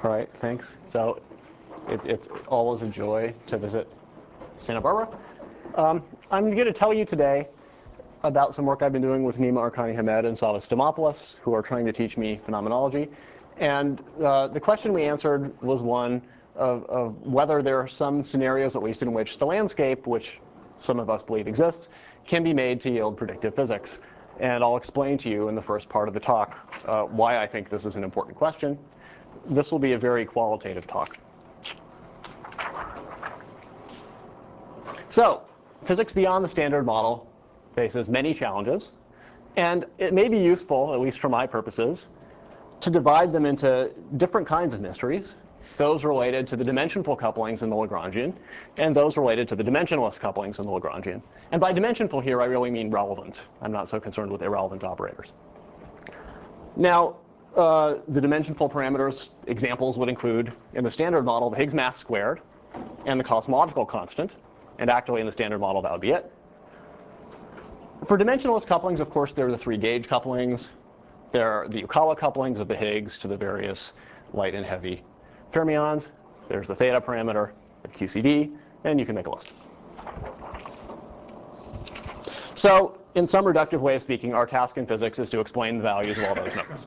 All right, thanks. So it's always a joy to visit Santa Barbara. I'm going to tell you today about some work I've been doing with Nima Arkani-Hamed and Savas Dimopoulos, who are trying to teach me phenomenology. And the question we answered was one of whether there are some scenarios, at least, in which the landscape, which some of us believe exists, can be made to yield predictive physics. And I'll explain to you in the first part of the talk why I think this is an important question. This will be a very qualitative talk. So, physics beyond the standard model faces many challenges, and it may be useful, at least for my purposes, to divide them into different kinds of mysteries, those related to the dimensionful couplings in the Lagrangian, and those related to the dimensionless couplings in the Lagrangian. And by dimensionful here, I really mean relevant. I'm not so concerned with irrelevant operators. Now, the dimensionful parameters examples would include, in the standard model, the Higgs mass squared and the cosmological constant. And actually, in the standard model, that would be it. For dimensionless couplings, of course, there are the three gauge couplings. There are the Yukawa couplings of the Higgs to the various light and heavy fermions. There's the theta parameter of QCD, and you can make a list. So, in some reductive way of speaking, our task in physics is to explain the values of all those numbers.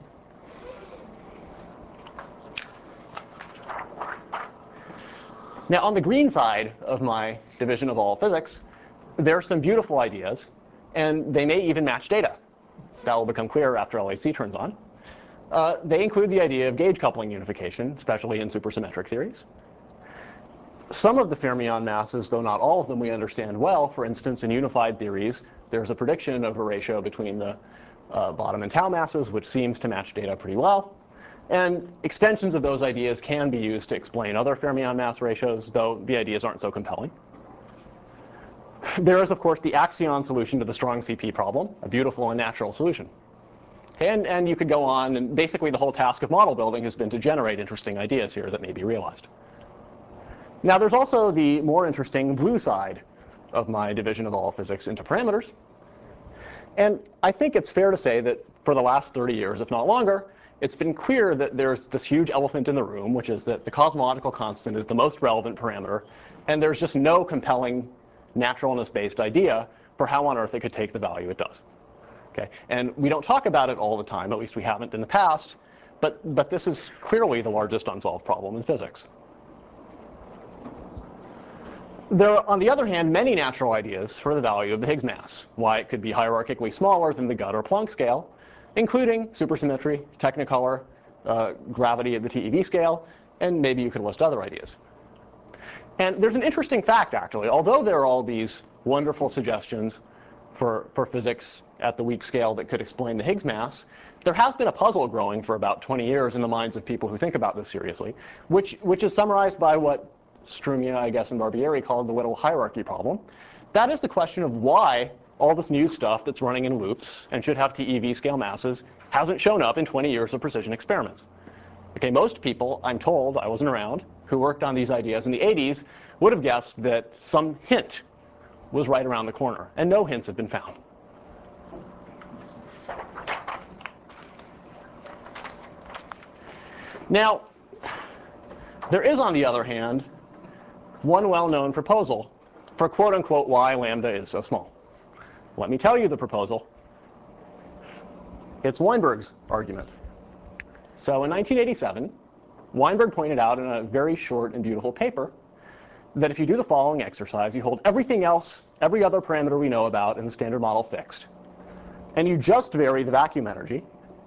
Now, on the green side of my division of all physics, there are some beautiful ideas, and they may even match data. That will become clearer after LHC turns on. They include the idea of gauge coupling unification, especially in supersymmetric theories. Some of the fermion masses, though not all of them, we understand well. For instance, in unified theories, there's a prediction of a ratio between the bottom and tau masses, which seems to match data pretty well. And extensions of those ideas can be used to explain other fermion mass ratios, though the ideas aren't so compelling. There is, of course, the axion solution to the strong CP problem, a beautiful and natural solution. And you could go on, and basically the whole task of model building has been to generate interesting ideas here that may be realized. Now, there's also the more interesting blue side of my division of all physics into parameters. And I think it's fair to say that for the last 30 years, if not longer, it's been clear that there's this huge elephant in the room, which is that the cosmological constant is the most relevant parameter, and there's just no compelling naturalness-based idea for how on earth it could take the value it does. Okay? And we don't talk about it all the time, at least we haven't in the past, but this is clearly the largest unsolved problem in physics. There are, on the other hand, many natural ideas for the value of the Higgs mass, why it could be hierarchically smaller than the Gutt or Planck scale, including supersymmetry, technicolor, gravity at the TeV scale, and maybe you could list other ideas. And there's an interesting fact, actually. Although there are all these wonderful suggestions for physics at the weak scale that could explain the Higgs mass, there has been a puzzle growing for about 20 years in the minds of people who think about this seriously, which is summarized by what Strumia, I guess, and Barbieri called the Little hierarchy problem. That is the question of why all this new stuff that's running in loops and should have TeV scale masses hasn't shown up in 20 years of precision experiments. Okay, most people, I'm told, I wasn't around, who worked on these ideas in the 80s would have guessed that some hint was right around the corner, and no hints have been found. Now, there is, on the other hand, one well-known proposal for quote-unquote why lambda is so small. Let me tell you the proposal. It's Weinberg's argument. So in 1987, Weinberg pointed out in a very short and beautiful paper that if you do the following exercise, you hold everything else, every other parameter we know about in the standard model fixed, and you just vary the vacuum energy,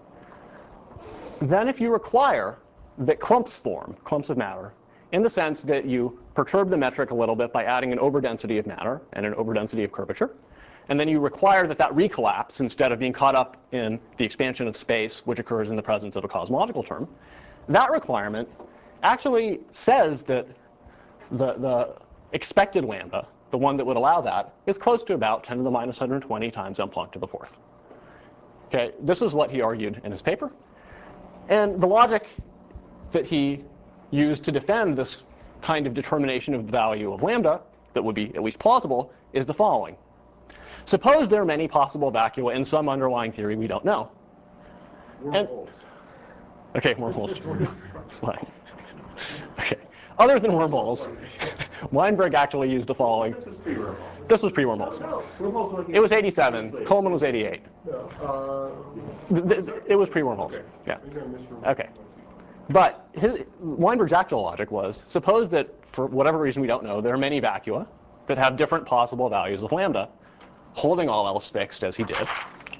then if you require that clumps form, clumps of matter, in the sense that you perturb the metric a little bit by adding an overdensity of matter and an overdensity of curvature, and then you require that that recollapse instead of being caught up in the expansion of space, which occurs in the presence of a cosmological term, that requirement actually says that the expected lambda, the one that would allow that, is close to about 10 to the minus 120 times m Planck to the fourth. Okay, this is what he argued in his paper. And the logic that he used to defend this kind of determination of the value of lambda that would be at least plausible is the following. Suppose there are many possible vacua in some underlying theory we don't know. Wormholes. Okay, wormholes. other than wormholes, Weinberg actually used the following. This was pre-wormholes. This was pre-wormholes. No, wormholes were like It was 87. Coleman was 88. It was pre-wormholes. Okay. Yeah. Okay. But Weinberg's actual logic was, suppose that for whatever reason we don't know, there are many vacua that have different possible values of lambda, holding all else fixed as he did.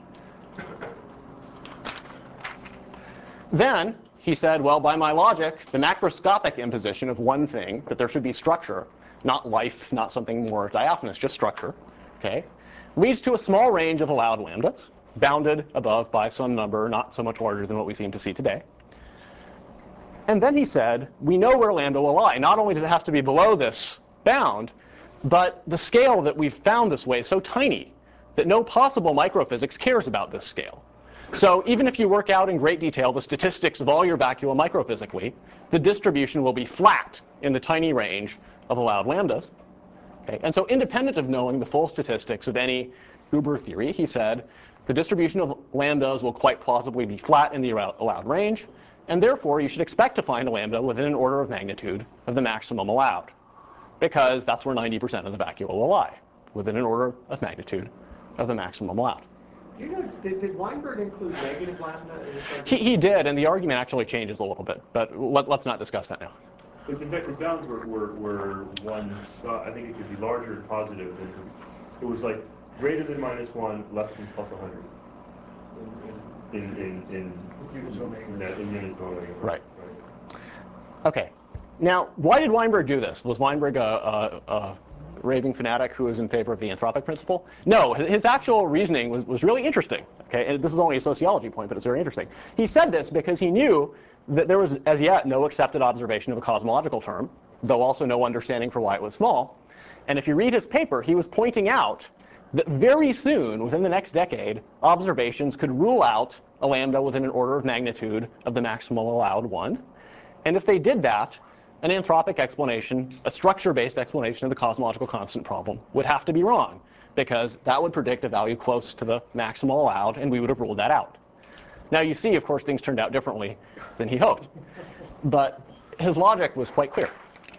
Then he said, well, by my logic, the macroscopic imposition of one thing, that there should be structure, not life, not something more diaphanous, just structure, okay, leads to a small range of allowed lambdas, bounded above by some number not so much larger than what we seem to see today. And then he said, we know where lambda will lie. Not only does it have to be below this bound, but the scale that we've found this way is so tiny that no possible microphysics cares about this scale. So even if you work out in great detail the statistics of all your vacua microphysically, the distribution will be flat in the tiny range of allowed lambdas. Okay? And so independent of knowing the full statistics of any Huber theory, he said, the distribution of lambdas will quite plausibly be flat in the allowed range, and therefore you should expect to find a lambda within an order of magnitude of the maximum allowed, because that's where 90% of the vacua will lie, within an order of magnitude of the maximum allowed. You know, did Weinberg include negative lambda in his argument? He did, and the argument actually changes a little bit, but let's not discuss that now. Because in fact, his bounds were ones, I think it could be larger and positive. It was like greater than -1, less than plus 100. In units of omega. Right. Okay. Now, why did Weinberg do this? Was Weinberg a raving fanatic who was in favor of the anthropic principle? No, his actual reasoning was really interesting. Okay, and this is only a sociology point, but it's very interesting. He said this because he knew that there was, as yet, no accepted observation of a cosmological term, though also no understanding for why it was small. And if you read his paper, he was pointing out that very soon, within the next decade, observations could rule out a lambda within an order of magnitude of the maximum allowed one. And if they did that, an anthropic explanation, a structure-based explanation of the cosmological constant problem, would have to be wrong, because that would predict a value close to the maximal allowed, and we would have ruled that out. Now you see, of course, things turned out differently than he hoped. But his logic was quite clear.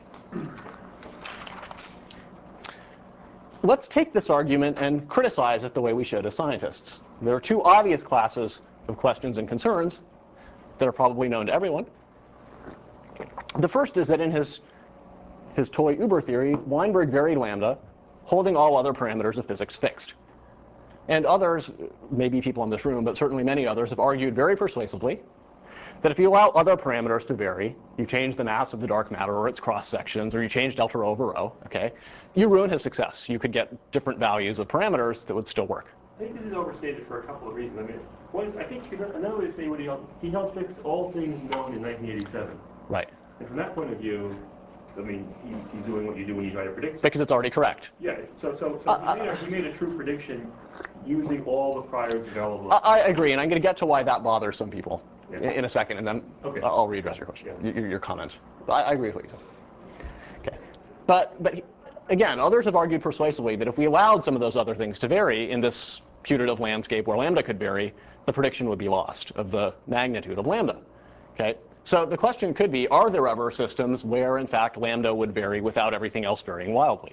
Let's take this argument and criticize it the way we should as scientists. There are two obvious classes of questions and concerns that are probably known to everyone. The first is that in his toy Uber theory, Weinberg varied lambda, holding all other parameters of physics fixed. And others, maybe people in this room, but certainly many others, have argued very persuasively that if you allow other parameters to vary, you change the mass of the dark matter or its cross sections, or you change delta rho over rho, okay, you ruin his success. You could get different values of parameters that would still work. I think this is overstated for a couple of reasons. I mean, one is, I think another way to say what he held fixed all things known in 1987. Right. And from that point of view, I mean, he's doing what you do when you try to predict. Because it's already correct. Yeah, so he made a true prediction using all the priors available. I agree, and I'm going to get to why that bothers some people in a second, and then okay. I'll readdress your question, your comment. I agree with what you said. Okay, but again, others have argued persuasively that if we allowed some of those other things to vary in this putative landscape where lambda could vary, the prediction would be lost of the magnitude of lambda. Okay, so the question could be, are there ever systems where, in fact, lambda would vary without everything else varying wildly?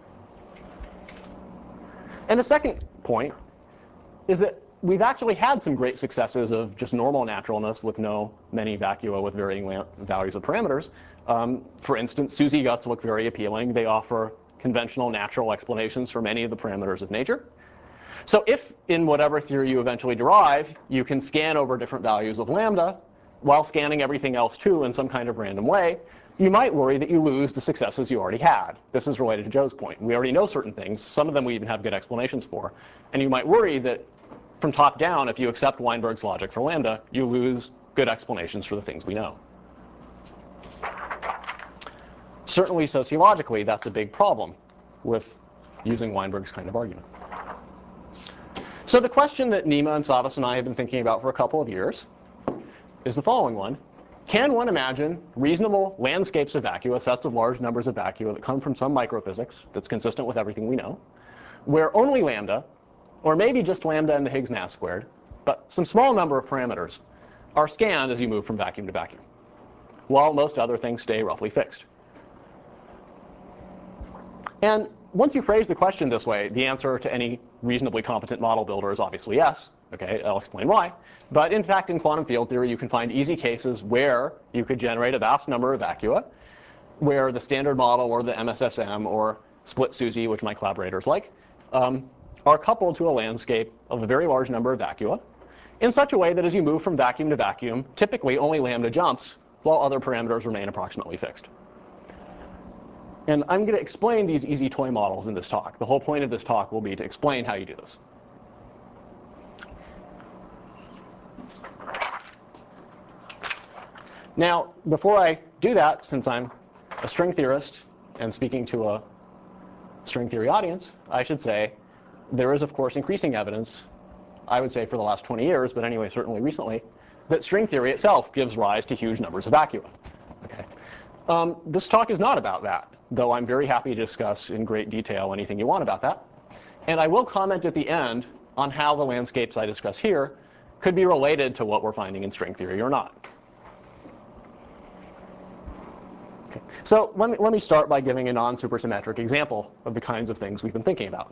And the second point is that we've actually had some great successes of just normal naturalness with many vacua with varying values of parameters. For instance, SUSY guts look very appealing. They offer conventional natural explanations for many of the parameters of nature. So if, in whatever theory you eventually derive, you can scan over different values of lambda while scanning everything else too in some kind of random way, you might worry that you lose the successes you already had. This is related to Joe's point. We already know certain things. Some of them we even have good explanations for. And you might worry that from top down, if you accept Weinberg's logic for lambda, you lose good explanations for the things we know. Certainly sociologically, that's a big problem with using Weinberg's kind of argument. So the question that Nima and Savas and I have been thinking about for a couple of years is the following one. Can one imagine reasonable landscapes of vacua, sets of large numbers of vacua that come from some microphysics that's consistent with everything we know, where only lambda, or maybe just lambda and the Higgs mass squared, but some small number of parameters, are scanned as you move from vacuum to vacuum, while most other things stay roughly fixed? And once you phrase the question this way, the answer to any reasonably competent model builder is obviously yes. Okay, I'll explain why. But in fact, in quantum field theory, you can find easy cases where you could generate a vast number of vacua, where the standard model or the MSSM or split SUSY, which my collaborators like, are coupled to a landscape of a very large number of vacua in such a way that as you move from vacuum to vacuum, typically only lambda jumps while other parameters remain approximately fixed. And I'm going to explain these easy toy models in this talk. The whole point of this talk will be to explain how you do this. Now, before I do that, since I'm a string theorist and speaking to a string theory audience, I should say there is, of course, increasing evidence, I would say for the last 20 years, but anyway, certainly recently, that string theory itself gives rise to huge numbers of vacua. Okay. This talk is not about that, though I'm very happy to discuss in great detail anything you want about that. And I will comment at the end on how the landscapes I discuss here could be related to what we're finding in string theory or not. Okay. So let me start by giving a non-supersymmetric example of the kinds of things we've been thinking about.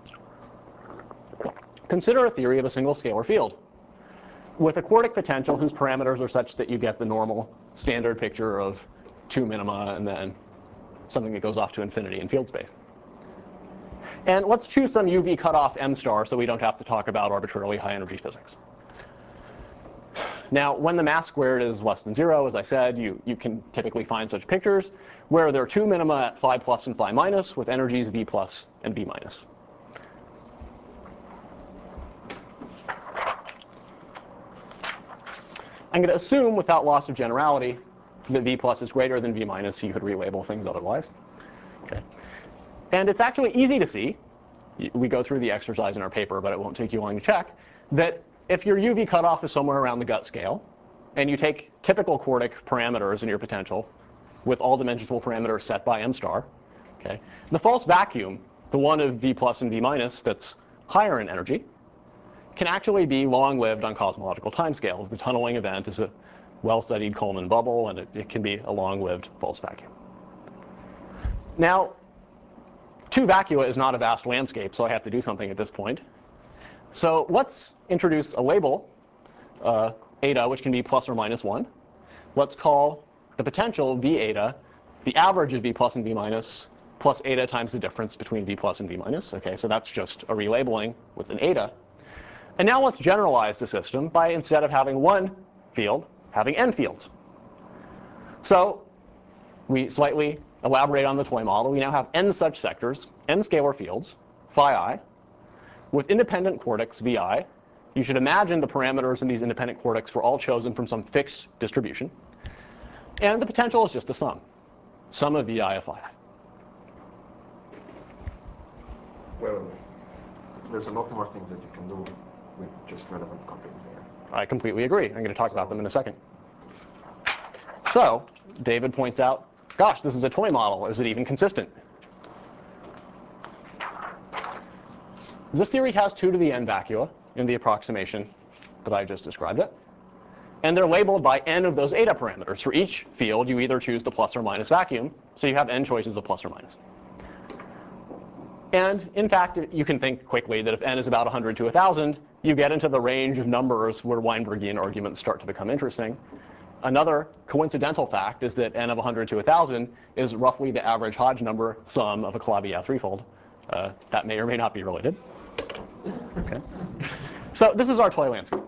Consider a theory of a single scalar field with a quartic potential whose parameters are such that you get the normal standard picture of two minima and then something that goes off to infinity in field space. And let's choose some UV cutoff m star so we don't have to talk about arbitrarily high energy physics. Now, when the mass squared is less than 0, as I said, you can typically find such pictures where there are two minima at phi plus and phi minus with energies v plus and v minus. I'm going to assume, without loss of generality, that v plus is greater than v minus. You could relabel things otherwise. Okay. And it's actually easy to see. We go through the exercise in our paper, but it won't take you long to check, that if your UV cutoff is somewhere around the gut scale, and you take typical quartic parameters in your potential with all dimensional parameters set by m star, okay, the false vacuum, the one of v plus and v minus that's higher in energy, can actually be long-lived on cosmological timescales. The tunneling event is a well-studied Coleman bubble, and it can be a long-lived false vacuum. Now, two vacua is not a vast landscape, so I have to do something at this point. So let's introduce a label, eta, which can be plus or minus 1. Let's call the potential v eta the average of v plus and v minus plus eta times the difference between v plus and v minus. Okay, so that's just a relabeling with an eta. And now let's generalize the system by, instead of having one field, having n fields. So we slightly elaborate on the toy model. We now have n such sectors, n scalar fields, phi I, with independent quartics vi. You should imagine the parameters in these independent quartics were all chosen from some fixed distribution. And the potential is just the sum of vi of phi I. Well, there's a lot more things that you can do with just relevant couplings there. I completely agree. I'm going to talk about them in a second. So David points out, gosh, this is a toy model. Is it even consistent? This theory has 2 to the n vacua in the approximation that I just described it. And they're labeled by n of those eta parameters. For each field, you either choose the plus or minus vacuum. So you have n choices of plus or minus. And in fact, you can think quickly that if n is about 100 to 1,000, you get into the range of numbers where Weinbergian arguments start to become interesting. Another coincidental fact is that n of 100 to 1,000 is roughly the average Hodge number sum of a Calabi-Yau threefold. That may or may not be related. Okay. So this is our toy landscape.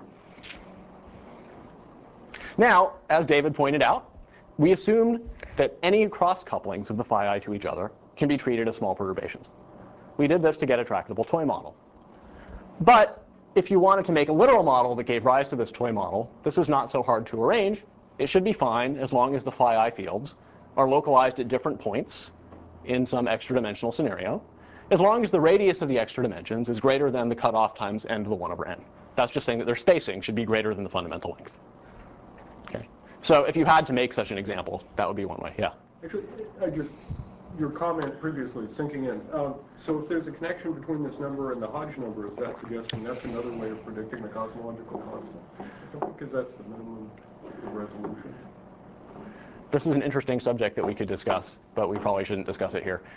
Now, as David pointed out, we assumed that any cross couplings of the phi I to each other can be treated as small perturbations. We did this to get a tractable toy model. But if you wanted to make a literal model that gave rise to this toy model, this is not so hard to arrange. It should be fine as long as the phi I fields are localized at different points in some extra dimensional scenario, as long as the radius of the extra dimensions is greater than the cutoff times n to the 1 over n. That's just saying that their spacing should be greater than the fundamental length. Okay. So if you had to make such an example, that would be one way. Yeah? Actually, your comment previously is sinking in. So if there's a connection between this number and the Hodge number, is that suggesting that's another way of predicting the cosmological constant? Because that's the minimum resolution. This is an interesting subject that we could discuss, but we probably shouldn't discuss it here.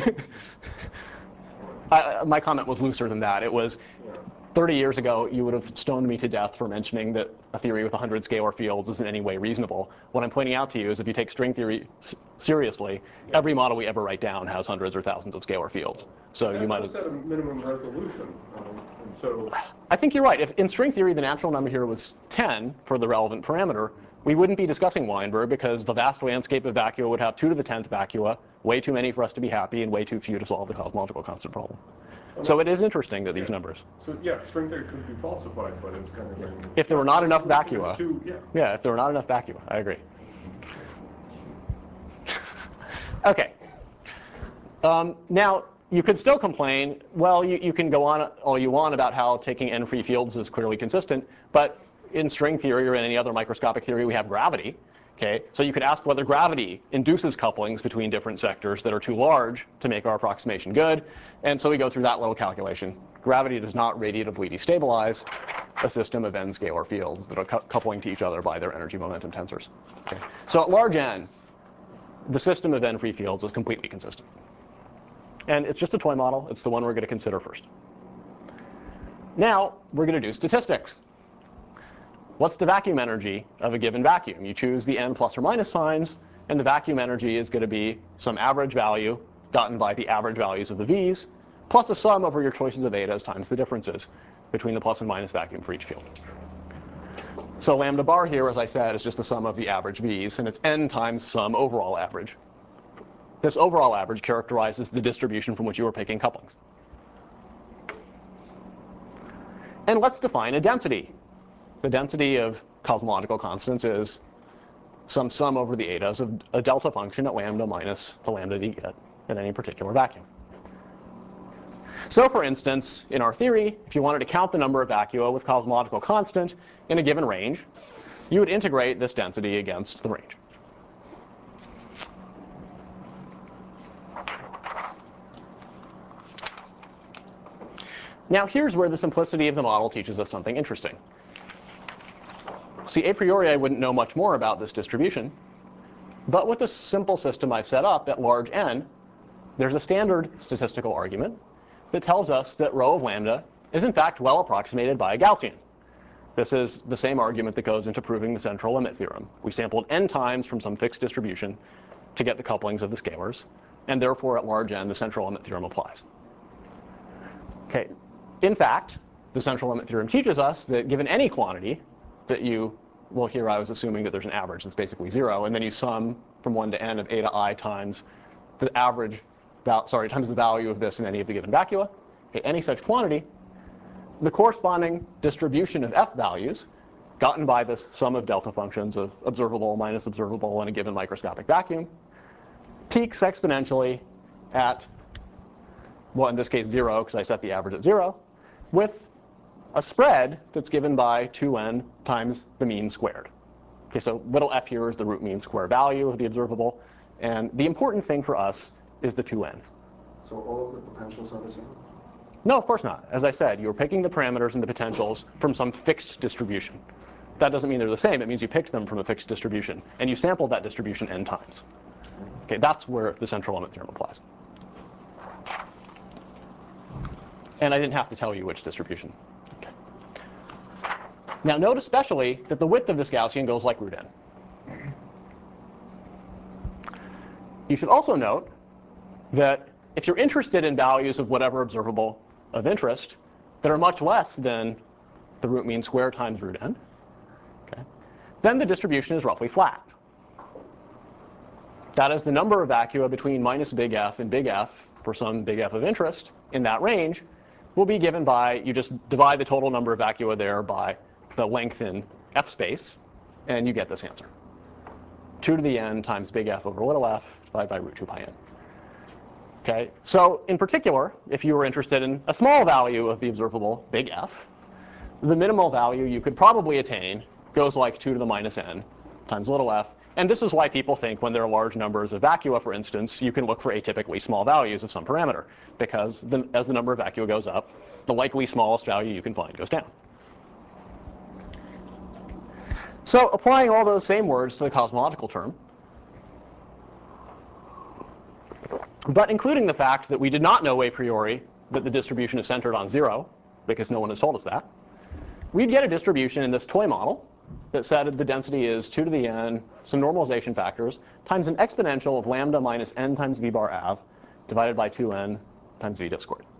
My comment was looser than that. It was 30 years ago, you would have stoned me to death for mentioning that a theory with 100 scalar fields is in any way reasonable. What I'm pointing out to you is if you take string theory seriously, every model we ever write down has hundreds or thousands of scalar fields. So you might have set a minimum resolution. And so I think you're right. If in string theory the natural number here was 10 for the relevant parameter, we wouldn't be discussing Weinberg because the vast landscape of vacua would have 2 to the 10th vacua, way too many for us to be happy, and way too few to solve the cosmological constant problem. So it is interesting that these numbers. So yeah, string theory could be falsified, but it's kind of If there were not enough vacua. Yeah. If there were not enough vacua, I agree. Okay. Now, you could still complain, well, you can go on all you want about how taking n free fields is clearly consistent, but in string theory or in any other microscopic theory, we have gravity. Okay? So you could ask whether gravity induces couplings between different sectors that are too large to make our approximation good. And so we go through that little calculation. Gravity does not radiatively destabilize a system of n scalar fields that are coupling to each other by their energy momentum tensors. Okay? So at large n, the system of n free fields is completely consistent. And it's just a toy model. It's the one we're going to consider first. Now, we're going to do statistics. What's the vacuum energy of a given vacuum? You choose the n plus or minus signs, and the vacuum energy is going to be some average value gotten by the average values of the v's, plus a sum over your choices of etas times the differences between the plus and minus vacuum for each field. So lambda bar here, as I said, is just the sum of the average v's, and it's n times some overall average. This overall average characterizes the distribution from which you are picking couplings. And let's define a density. The density of cosmological constants is some sum over the etas of a delta function at lambda minus the lambda that you get in any particular vacuum. So for instance, in our theory, if you wanted to count the number of vacua with cosmological constant in a given range, you would integrate this density against the range. Now here's where the simplicity of the model teaches us something interesting. See, a priori I wouldn't know much more about this distribution, but with the simple system I've set up at large n, there's a standard statistical argument that tells us that rho of lambda is in fact well approximated by a Gaussian. This is the same argument that goes into proving the central limit theorem. We sampled n times from some fixed distribution to get the couplings of the scalars, and therefore at large n the central limit theorem applies. Okay. In fact, the central limit theorem teaches us that given any quantity that you, well here I was assuming that there's an average that's basically 0, and then you sum from 1 to n of eta I times the average, times the value of this in any of the given vacua, okay, any such quantity, the corresponding distribution of f values gotten by this sum of delta functions of observable minus observable in a given microscopic vacuum peaks exponentially at, well in this case 0 because I set the average at 0, with a spread that's given by 2n times the mean squared. Okay, so little f here is the root mean square value of the observable, and the important thing for us is the 2n. So all of the potentials are the same? No, of course not. As I said, you're picking the parameters and the potentials from some fixed distribution. That doesn't mean they're the same. It means you picked them from a fixed distribution, and you sampled that distribution n times. Okay, that's where the central limit theorem applies. And I didn't have to tell you which distribution. Okay. Now note especially that the width of this Gaussian goes like root n. You should also note that if you're interested in values of whatever observable of interest that are much less than the root mean square times root n, okay, then the distribution is roughly flat. That is, the number of vacua between minus big F and big F for some big F of interest in that range will be given by, you just divide the total number of vacua there by the length in F space, and you get this answer. 2 to the n times big F over little f divided by root 2 pi n. Okay, so in particular, if you were interested in a small value of the observable big F, the minimal value you could probably attain goes like 2 to the minus n times little f. And this is why people think when there are large numbers of vacua, for instance, you can look for atypically small values of some parameter, because as the number of vacua goes up, the likely smallest value you can find goes down. So applying all those same words to the cosmological term, But including the fact that we did not know a priori that the distribution is centered on 0, because no one has told us that, we'd get a distribution in this toy model that said the density is 2 to the n, some normalization factors, times an exponential of lambda minus n times v bar av divided by 2n times v diff squared,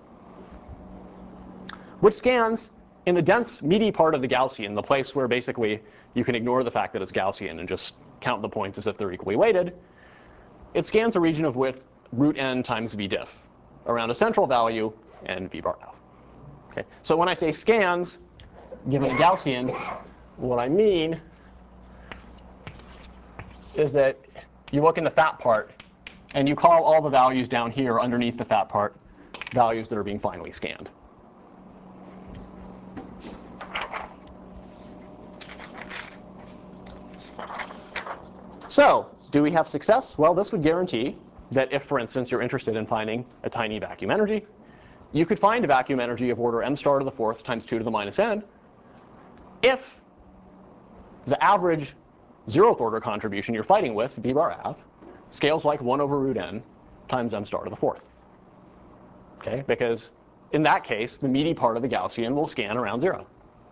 which scans in the dense, meaty part of the Gaussian, the place where basically you can ignore the fact that it's Gaussian and just count the points as if they're equally weighted. It scans a region of width root n times v diff around a central value and v bar av. Okay. So when I say scans, given a Gaussian, what I mean is that you look in the fat part and you call all the values down here underneath the fat part values that are being finally scanned. So do we have success? Well, this would guarantee that if, for instance, you're interested in finding a tiny vacuum energy, you could find a vacuum energy of order m star to the fourth times 2 to the minus n if the average 0th order contribution you're fighting with, v bar av, scales like 1 over root n times m star to the fourth. Okay? Because in that case, the meaty part of the Gaussian will scan around 0.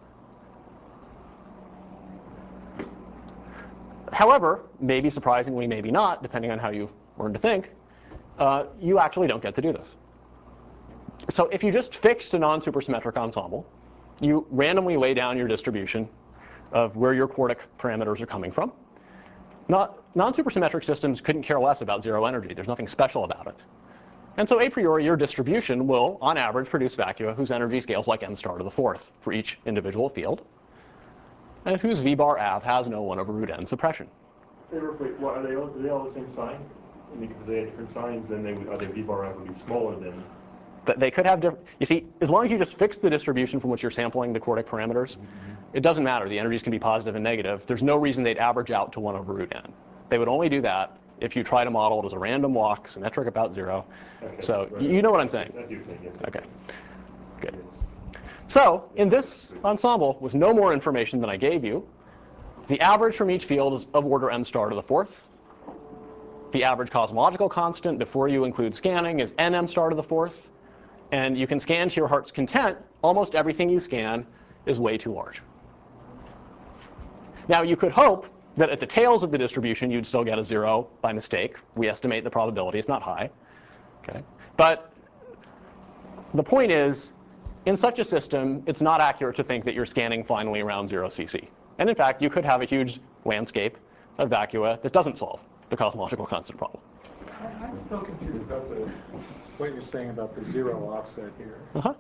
However, maybe surprisingly, maybe not, depending on how you learn to think, you actually don't get to do this. So if you just fixed a non-supersymmetric ensemble, you randomly lay down your distribution of where your quartic parameters are coming from. Non-supersymmetric systems couldn't care less about 0 energy. There's nothing special about it. And so a priori, your distribution will, on average, produce vacua whose energy scales like m star to the fourth for each individual field, and whose v bar av has no 1 over root n suppression. Wait, well, are they all the same sign? Because if they had different signs, then their v bar av would be smaller than. They could have different. You see, as long as you just fix the distribution from which you're sampling the quartic parameters, it doesn't matter. The energies can be positive and negative. There's no reason they'd average out to 1 over root n. They would only do that if you try to model it as a random walk, symmetric about 0. Okay, so right. You know what I'm saying. That's what you're saying, yes. Okay. Good. Yes. So in this ensemble, with no more information than I gave you, the average from each field is of order m star to the fourth. The average cosmological constant before you include scanning is n m star to the fourth. And you can scan to your heart's content. Almost everything you scan is way too large. Now, you could hope that at the tails of the distribution, you'd still get a 0 by mistake. We estimate the probability is not high. Okay? But the point is, in such a system, it's not accurate to think that you're scanning finally around 0 cc. And in fact, you could have a huge landscape of vacua that doesn't solve the cosmological constant problem. I'm still confused about what you're saying about the 0 offset here. Uh-huh.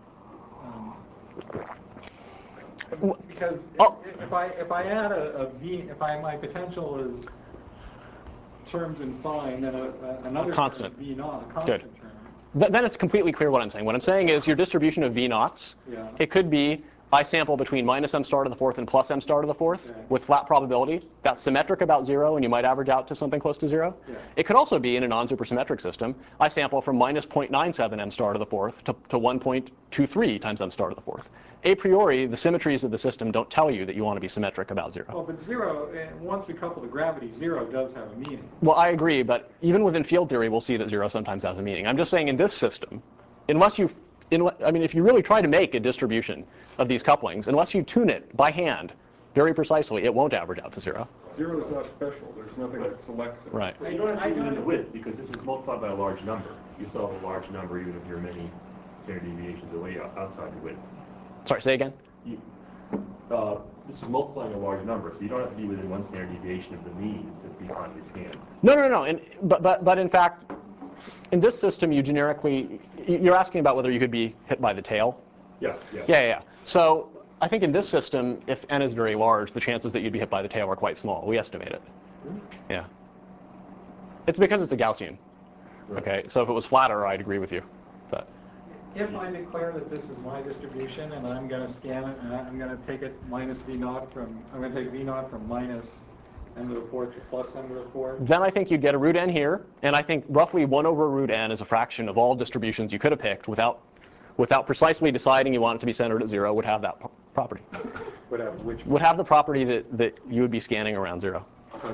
Because if I add a v, my potential is terms in fine, then another constant. Term, v naught, a constant Good. term. Then it's completely clear what I'm saying. What I'm saying is your distribution of v naughts, yeah. It could be I sample between minus m star to the fourth and plus m star to the fourth with flat probability. That's symmetric about 0, and you might average out to something close to 0. Yeah. It could also be in a non-supersymmetric system. I sample from minus 0.97 m star to the fourth to 1.23 times m star to the fourth. A priori, the symmetries of the system don't tell you that you want to be symmetric about 0. Well, but 0, once we couple the gravity, 0 does have a meaning. Well, I agree, but even within field theory, we'll see that 0 sometimes has a meaning. I'm just saying in this system, unless you if you really try to make a distribution of these couplings, unless you tune it by hand very precisely, it won't average out to 0. 0 is not special. There's nothing that selects it. Right. Well, you don't have to do it in the width, because this is multiplied by a large number. You solve a large number even if you're many standard deviations away outside the width. Sorry, say again? This is multiplying a large number, so you don't have to be within 1 standard deviation of the mean to be finally scanned. No. But in fact, in this system, you're asking about whether you could be hit by the tail? Yeah. So I think in this system, if n is very large, the chances that you'd be hit by the tail are quite small. We estimate it. Yeah. It's because it's a Gaussian. Right. Okay. So if it was flatter, I'd agree with you. But if I declare that this is my distribution and I'm going to scan it and I'm going to take it minus v naught from, I'm going to take v naught from minus m to the fourth to plus m to the fourth. Then I think you'd get a root n here, and I think roughly 1 over root n is a fraction of all distributions you could have picked without precisely deciding you want it to be centered at 0 would have that property. Would have which? Would have the property that you would be scanning around 0. Okay.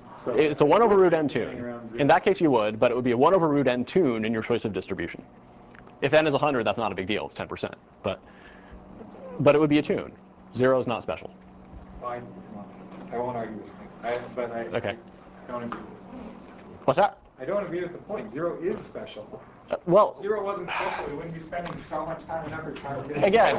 So It's a 1 over root n scanning around tune. zero. In that case, you would, but it would be a 1 over root n tune in your choice of distribution. If n is 100, that's not a big deal. It's 10%. But it would be a tune. 0 is not special. I won't argue this point. But I Okay. don't agree. What's that? I don't agree with the point. 0 is special. Well, If 0 wasn't special, we wouldn't be spending so much time and effort trying to get it. again,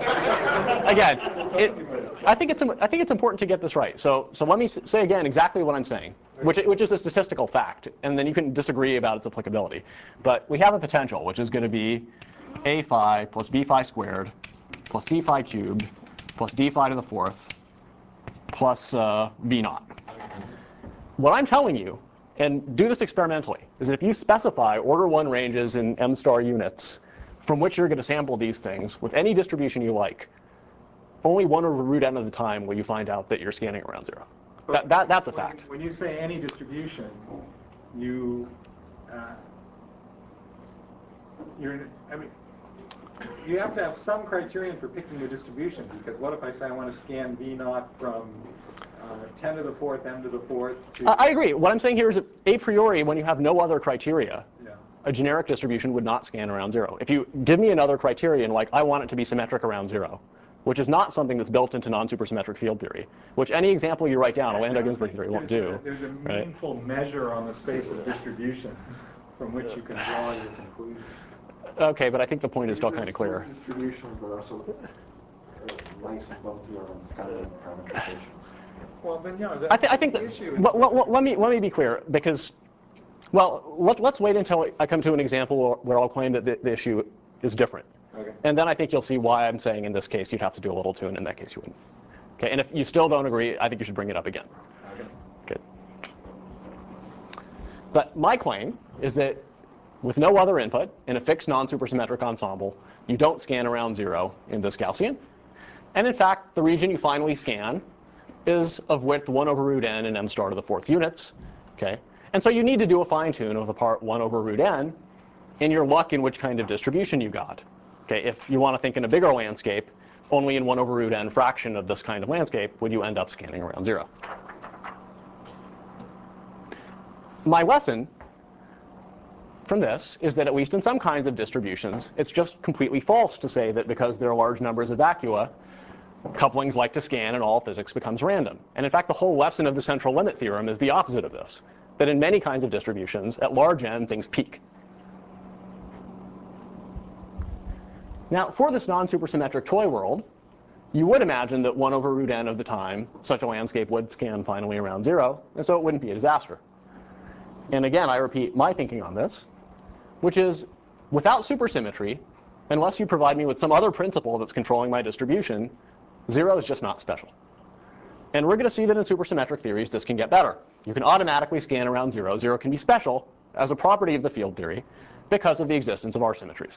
I think it's important to get this right. So let me say again exactly what I'm saying, which is a statistical fact, and then you can disagree about its applicability. But we have a potential, which is going to be a phi plus b phi squared plus c phi cubed plus d phi to the fourth plus v naught. What I'm telling you, and do this experimentally, is that if you specify order 1 ranges in m star units from which you're going to sample these things with any distribution you like, only 1 over root n of the time will you find out that you're scanning around 0. That's a fact. When you say any distribution, you have to have some criterion for picking the distribution, because what if I say I want to scan v naught from 10 to the fourth, m to the fourth to... I agree. What I'm saying here is that a priori, when you have no other criteria, Yeah. a generic distribution would not scan around 0. If you give me another criterion, like I want it to be symmetric around 0, which is not something that's built into non-supersymmetric field theory, which any example you write down, a Landau-Ginzburg theory won't do. There's a meaningful measure on the space of distributions from which you can draw your conclusion. Okay, but I think the point is still kind of There's clear. distributions that are sort of nice and bumpy on standard parameterizations. Well, but I think the that, issue is... let me be clear, because, well, let's wait until I come to an example where I'll claim that the issue is different. Okay. And then I think you'll see why I'm saying in this case you'd have to do a little tune, in that case you wouldn't. Okay, and if you still don't agree, I think you should bring it up again. Okay. Good. But my claim is that with no other input in a fixed non-supersymmetric ensemble, you don't scan around 0 in this Gaussian. And in fact, the region you finally scan is of width 1 over root n and m star to the fourth units. Okay? And so you need to do a fine tune of the part 1 over root n in your luck in which kind of distribution you got. Okay? If you want to think in a bigger landscape, only in 1 over root n fraction of this kind of landscape would you end up scanning around 0. My lesson from this is that at least in some kinds of distributions, it's just completely false to say that because there are large numbers of vacua, couplings like to scan and all physics becomes random. And in fact, the whole lesson of the central limit theorem is the opposite of this, that in many kinds of distributions, at large n, things peak. Now, for this non-supersymmetric toy world, you would imagine that 1 over root n of the time, such a landscape would scan finally around 0, and so it wouldn't be a disaster. And again, I repeat my thinking on this, which is without supersymmetry, unless you provide me with some other principle that's controlling my distribution, 0 is just not special. And we're going to see that in supersymmetric theories, this can get better. You can automatically scan around 0. 0 can be special as a property of the field theory because of the existence of R symmetries.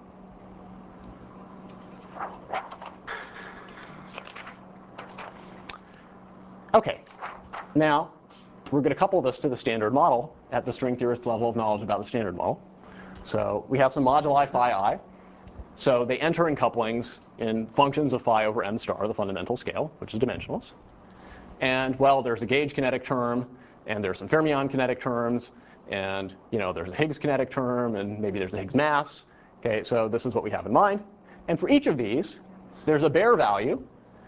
Okay, now we're going to couple this to the standard model at the string theorist level of knowledge about the standard model. So we have some moduli phi I. So they enter in couplings in functions of phi over m star, the fundamental scale, which is dimensionless. And well, there's a gauge kinetic term, and there's some fermion kinetic terms, and there's a Higgs kinetic term, and maybe there's a Higgs mass. Okay, so this is what we have in mind. And for each of these, there's a bare value,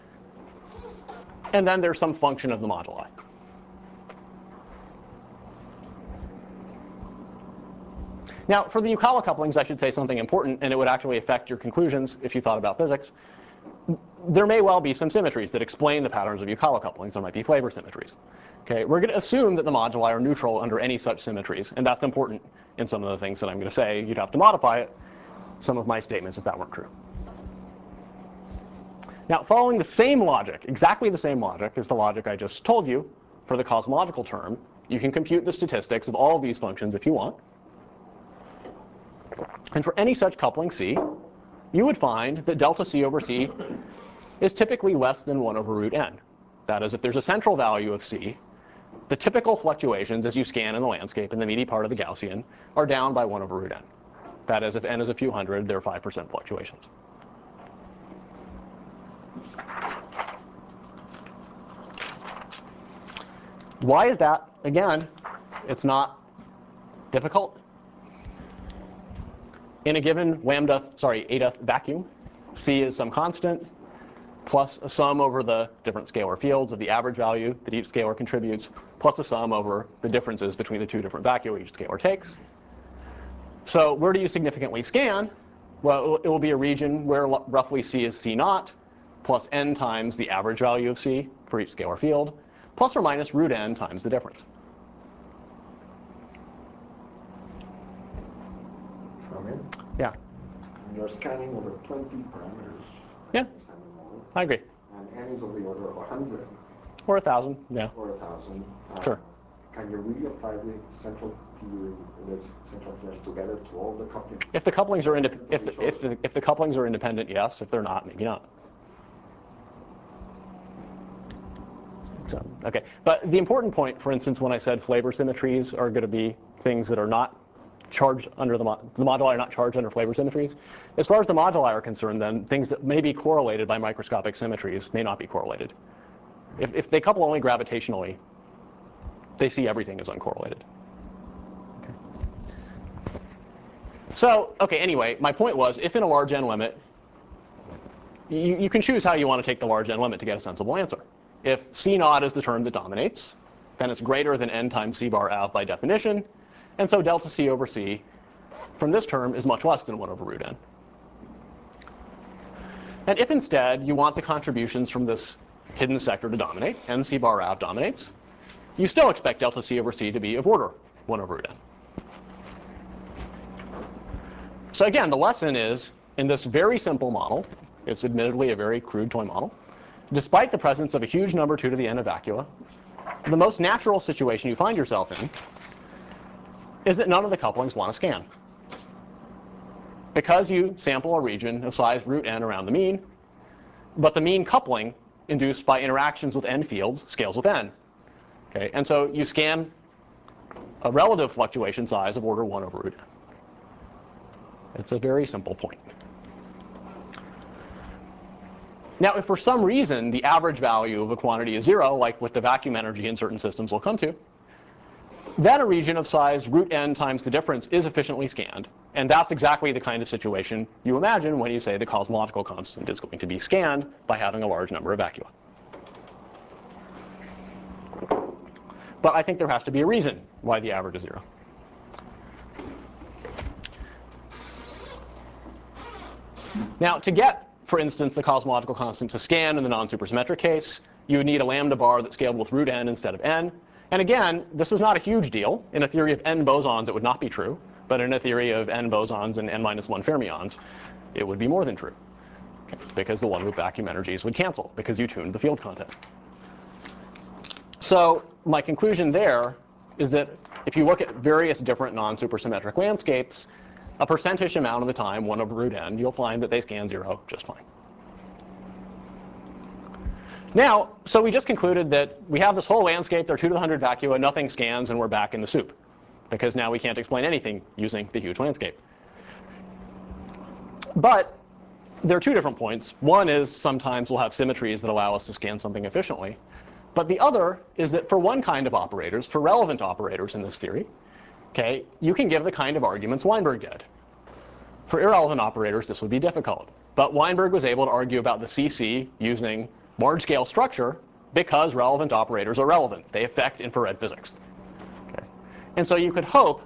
and then there's some function of the moduli. Now, for the Yukawa couplings, I should say something important, and it would actually affect your conclusions if you thought about physics. There may well be some symmetries that explain the patterns of Yukawa couplings. There might be flavor symmetries. Okay, we're going to assume that the moduli are neutral under any such symmetries, and that's important in some of the things that I'm going to say. You'd have to modify some of my statements if that weren't true. Now, following the same logic, exactly the same logic as the logic I just told you for the cosmological term, you can compute the statistics of all of these functions if you want. And for any such coupling C, you would find that delta C over C is typically less than 1 over root n. That is, if there's a central value of C, the typical fluctuations as you scan in the landscape in the meaty part of the Gaussian are down by 1 over root n. That is, if n is a few hundred, there are 5% fluctuations. Why is that again, it's not difficult. In a given a-depth vacuum, C is some constant plus a sum over the different scalar fields of the average value that each scalar contributes, plus a sum over the differences between the two different vacua each scalar takes. So where do you significantly scan? Well, it will be a region where roughly C is C naught, plus n times the average value of C for each scalar field, plus or minus root n times the difference. Yeah. You're scanning over 20 parameters. Yeah. I agree. And n is of the order of 100. Or 1,000, yeah. Or 1,000. Sure. Can you really apply the central theory, this central theory together to all the couplings? If the couplings are if the couplings are independent, yes. If they're not, maybe not. So, okay. But the important point, for instance, when I said flavor symmetries are going to be things that are not charged under the moduli are not charged under flavor symmetries. As far as the moduli are concerned, then things that may be correlated by microscopic symmetries may not be correlated. If they couple only gravitationally, they see everything as uncorrelated. Okay. So, okay, anyway, my point was, if in a large n limit, you can choose how you want to take the large n limit to get a sensible answer. If C naught is the term that dominates, then it's greater than n times C bar av by definition. And so delta C over C from this term is much less than 1 over root n. And if instead you want the contributions from this hidden sector to dominate, n C bar av dominates, you still expect delta C over C to be of order 1 over root n. So again, the lesson is, in this very simple model, it's admittedly a very crude toy model, despite the presence of a huge number 2 to the n of vacua, the most natural situation you find yourself in is that none of the couplings want to scan. Because you sample a region of size root n around the mean, but the mean coupling induced by interactions with n fields scales with n. Okay, and so you scan a relative fluctuation size of order 1 over root n. It's a very simple point. Now, if for some reason the average value of a quantity is 0, like with the vacuum energy in certain systems we'll come to, then a region of size root n times the difference is efficiently scanned. And that's exactly the kind of situation you imagine when you say the cosmological constant is going to be scanned by having a large number of vacua. But I think there has to be a reason why the average is 0. Now, to get, for instance, the cosmological constant to scan in the non-supersymmetric case, you would need a lambda bar that scaled with root n instead of n. And again, this is not a huge deal. In a theory of n bosons, it would not be true. But in a theory of n bosons and n minus 1 fermions, it would be more than true. Okay, because the one with vacuum energies would cancel, because you tuned the field content. So my conclusion there is that if you look at various different non-supersymmetric landscapes, a percentage amount of the time, 1 over root n, you'll find that they scan 0 just fine. Now, so we just concluded that we have this whole landscape, there are 2 to the 100 vacua, nothing scans, and we're back in the soup. Because now we can't explain anything using the huge landscape. But there are 2 different points. One is sometimes we'll have symmetries that allow us to scan something efficiently. But the other is that for one kind of operators, for relevant operators in this theory, okay, you can give the kind of arguments Weinberg did. For irrelevant operators, this would be difficult. But Weinberg was able to argue about the CC using large-scale structure because relevant operators are relevant. They affect infrared physics. Okay. And so you could hope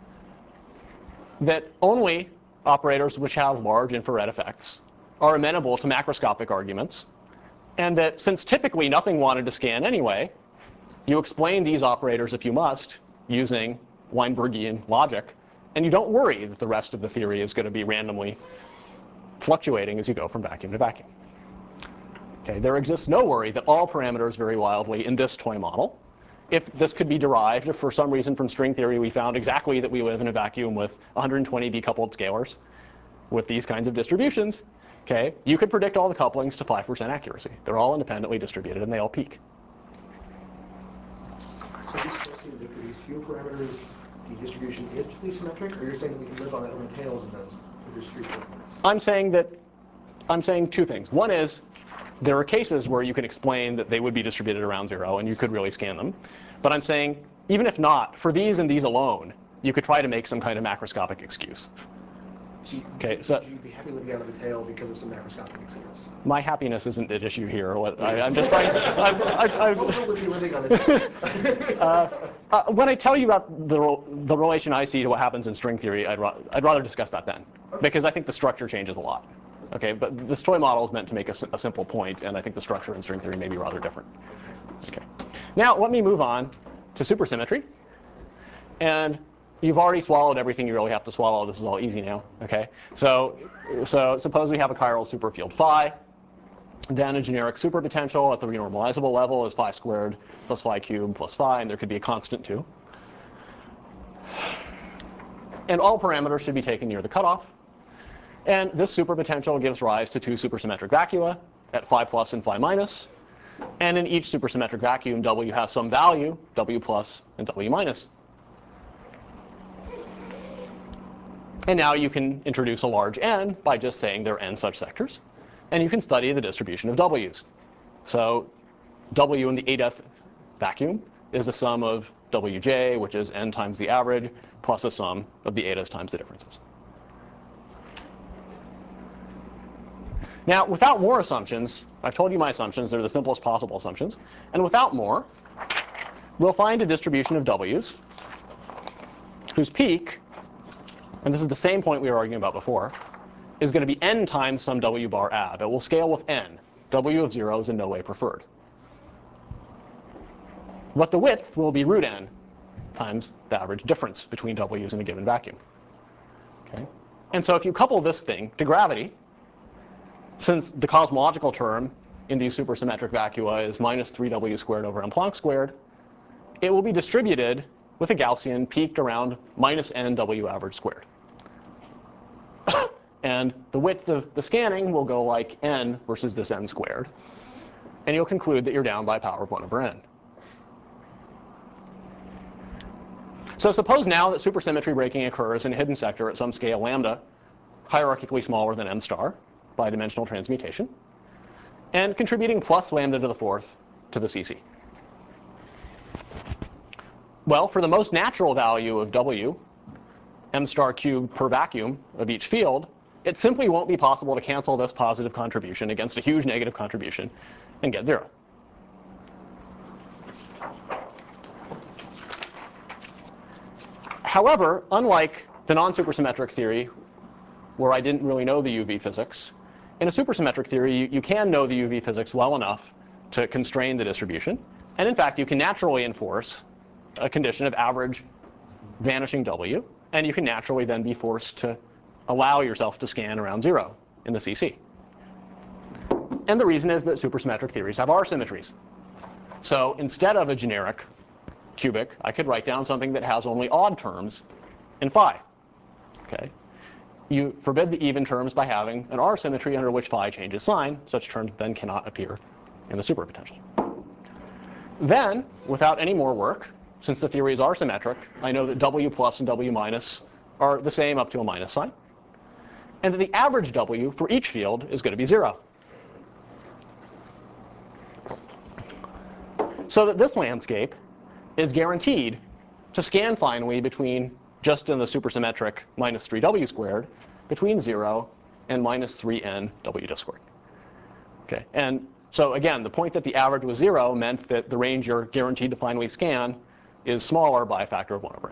that only operators which have large infrared effects are amenable to macroscopic arguments, and that since typically nothing wanted to scan anyway, you explain these operators, if you must, using Weinbergian logic, and you don't worry that the rest of the theory is going to be randomly fluctuating as you go from vacuum to vacuum. Okay, there exists no worry that all parameters vary wildly in this toy model. If this could be derived, if for some reason from string theory we found exactly that we live in a vacuum with 120 decoupled scalars with these kinds of distributions, okay, you could predict all the couplings to 5% accuracy. They're all independently distributed and they all peak. So you're suggesting that for these few parameters, the distribution is fully symmetric, or you're saying that we can live on the tails of those if there's 3 parameters? I'm saying 2 things. One is there are cases where you can explain that they would be distributed around 0 and you could really scan them. But I'm saying even if not, for these and these alone, you could try to make some kind of macroscopic excuse. So Okay, so you'd be happy living out of the tail because of some macroscopic excuse. my happiness isn't at issue here. I'm just trying. What would be living on the tail? When I tell you about the relation I see to what happens in string theory, I'd rather discuss that then, because I think the structure changes a lot. Okay, but this toy model is meant to make a simple point, and I think the structure in string theory may be rather different. Okay, now let me move on to supersymmetry. And you've already swallowed everything you really have to swallow. This is all easy now. Okay, so suppose we have a chiral superfield phi. Then a generic superpotential at the renormalizable level is phi squared plus phi cubed plus phi, and there could be a constant too. And all parameters should be taken near the cutoff. And this superpotential gives rise to two supersymmetric vacua at phi plus and phi minus. And in each supersymmetric vacuum, W has some value, W plus and W minus. And now you can introduce a large N by just saying there are n such sectors. And you can study the distribution of W's. So W in the 8th vacuum is the sum of Wj, which is n times the average, plus a sum of the 8s times the differences. Now, without more assumptions, I've told you my assumptions. They're the simplest possible assumptions. And without more, we'll find a distribution of W's whose peak, and this is the same point we were arguing about before, is going to be n times some W bar ab. It will scale with n. W of 0 is in no way preferred. But the width will be root n times the average difference between W's in a given vacuum. Okay? And so if you couple this thing to gravity, since the cosmological term in these supersymmetric vacua is minus 3W squared over m Planck squared, it will be distributed with a Gaussian peaked around minus n W average squared. And the width of the scanning will go like n versus this n squared. And you'll conclude that you're down by a power of 1 over n. So suppose now that supersymmetry breaking occurs in a hidden sector at some scale lambda, hierarchically smaller than m star, by dimensional transmutation, and contributing plus lambda to the 4th to the CC. Well, for the most natural value of W, m star cubed per vacuum of each field, it simply won't be possible to cancel this positive contribution against a huge negative contribution and get 0. However, unlike the non-supersymmetric theory, where I didn't really know the UV physics, in a supersymmetric theory, you can know the UV physics well enough to constrain the distribution. And in fact, you can naturally enforce a condition of average vanishing W. And you can naturally then be forced to allow yourself to scan around 0 in the CC. And the reason is that supersymmetric theories have R symmetries. So instead of a generic cubic, I could write down something that has only odd terms in phi. Okay? You forbid the even terms by having an R symmetry under which phi changes sign. Such terms then cannot appear in the superpotential. Then, without any more work, since the theory is R symmetric, I know that W plus and W minus are the same up to a minus sign. And that the average W for each field is going to be 0. So that this landscape is guaranteed to scan finally between, just in the supersymmetric minus 3W squared, between 0 and minus 3n W squared. Okay, and so again, the point that the average was 0 meant that the range you're guaranteed to finally scan is smaller by a factor of 1 over n.